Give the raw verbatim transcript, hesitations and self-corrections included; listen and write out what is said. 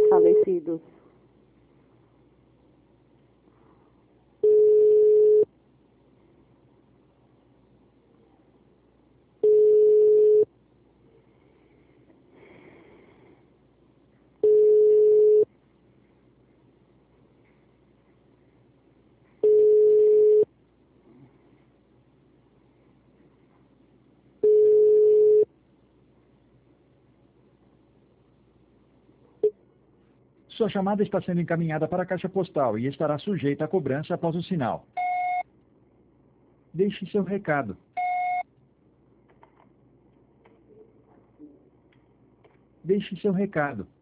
falecidos. Sua chamada está sendo encaminhada para a caixa postal e estará sujeita a cobrança após o sinal. Deixe seu recado. Deixe seu recado.